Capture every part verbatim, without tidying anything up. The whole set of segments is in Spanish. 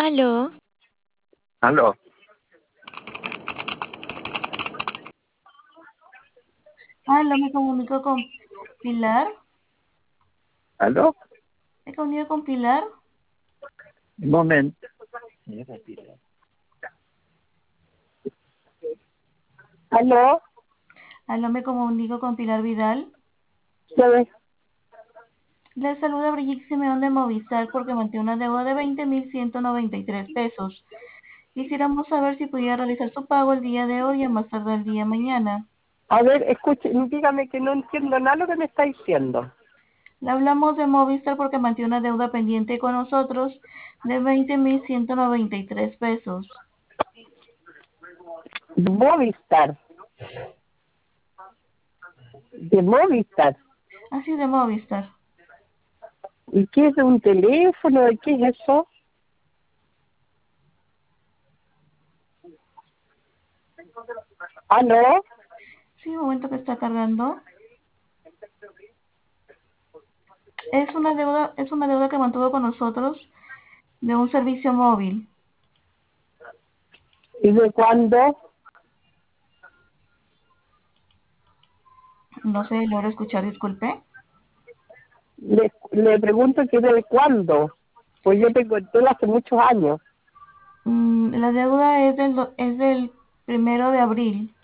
Aló, Aló, Aló, me comunico con Pilar. aló, Me comunico con Pilar. un momento. Aló, Aló, me comunico con Pilar Vidal. ¿sabes? Le saluda Brigitte Simeón de Movistar porque mantiene una deuda de veinte mil ciento noventa y tres pesos. Quisiéramos saber si pudiera realizar su pago el día de hoy y a más tardar el día de mañana. A ver, escuche, dígame que no entiendo nada lo que me está diciendo. Le hablamos de Movistar porque mantiene una deuda pendiente con nosotros de veinte mil ciento noventa y tres pesos. Movistar, de Movistar. Así de Movistar. ¿Y qué es un teléfono? ¿Y qué es eso? ¿Aló? Sí, un momento que está cargando. Es una deuda, es una deuda que mantuvo con nosotros de un servicio móvil. ¿Y de cuándo? No sé, logro escuchar, disculpe. Le, le pregunto que de cuándo. Pues yo tengo el tele hace muchos años. Mm, la deuda es del, do- es del primero de abril.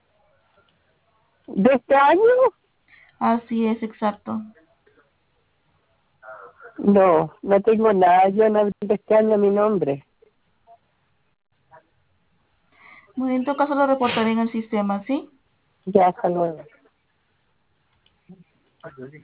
¿De este año? Así es, exacto. No, no tengo nada. Yo no abrí de este año mi nombre. Muy bien, en todo caso lo reportaré en el sistema, ¿sí? Ya, hasta luego.